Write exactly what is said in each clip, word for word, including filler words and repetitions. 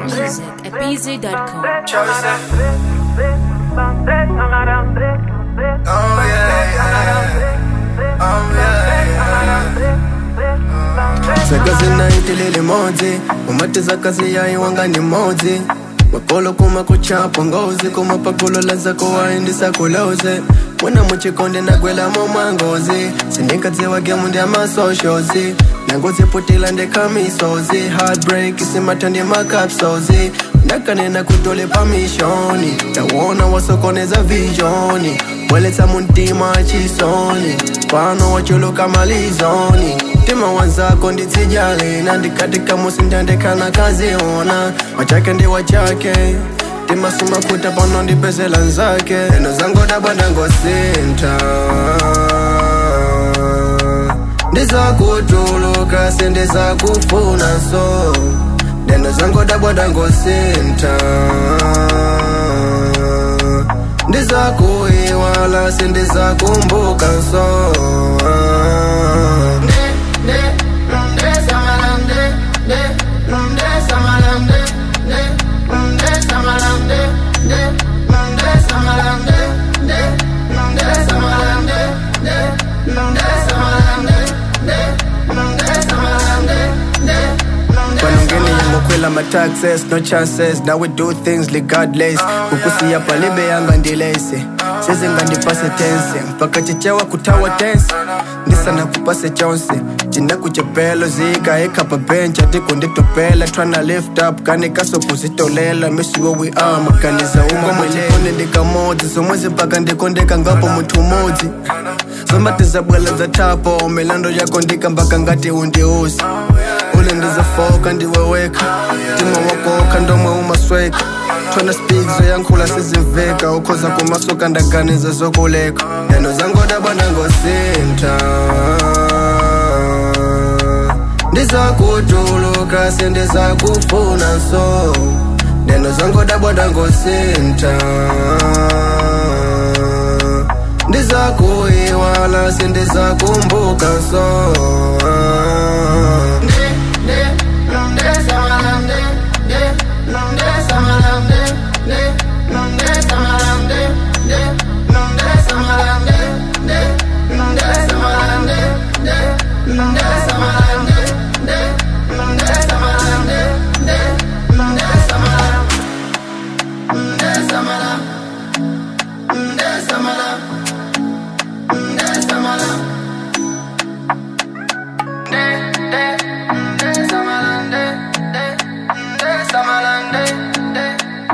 music at b z dot com. Oh yeah, yeah. Oh yeah, yeah. Sakazi na itilile mozi umatiza kazi ya iwanga ni mozi makolo kuma kuchapa ngozi kuma pakulo laza kwa indi sakuloze Mwana mchikonde na gwela moma ngozi Sindikaze wage mundi ama socialzi Nangozi putila nde kamisozi Heartbreak isimatandi makapsozi Nakane na kutole pamishoni Tawona wasokoneza visioni Weleta muntima chisoni Pano wachulo kamalizoni Tima wanzako nditijali Nandikatika musindandeka na kazi ona Wachake ndi wachake Tima suma kuta pano ndi pese lanzake Eno zango dabanda ngo sinta Ndiza kutuluka sindiza kufuna so Deno zango dabanda ngo sinta Ndiza kuiwala sindiza kumbuka so My taxes, no chances. Now we do things regardless. Kukusi hapa libe yanga ndilese Sezi ngandi pase tense Mpaka chichewa kutawa tense Ndisa na kupase chonse Jina kuchepelo zika eka pa bench Atiko ndito pela Tryna lift up Kani kaso kuzito lela Missy where we are Makaniza ungo mwele ndika mozi Somwezi paka ndiko ndika ngapo mtu mozi Zombati za bwela za tapo Melando yako ndika mpaka ngati undi usi Ule ndiza foka ndiwe weka Tima wako kandomwe umasweka Tryna speak zo yankula sizimveka Ukoza kumasoka ndaganiza zokuleka Neno zango dabanda ngo sinta Ndiza kutuluka sindiza kufuna so Neno zango dabanda ngo sinta Ndiza kuiwala sindiza kumbuka so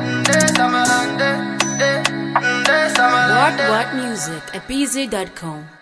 What What Music at b z dot com.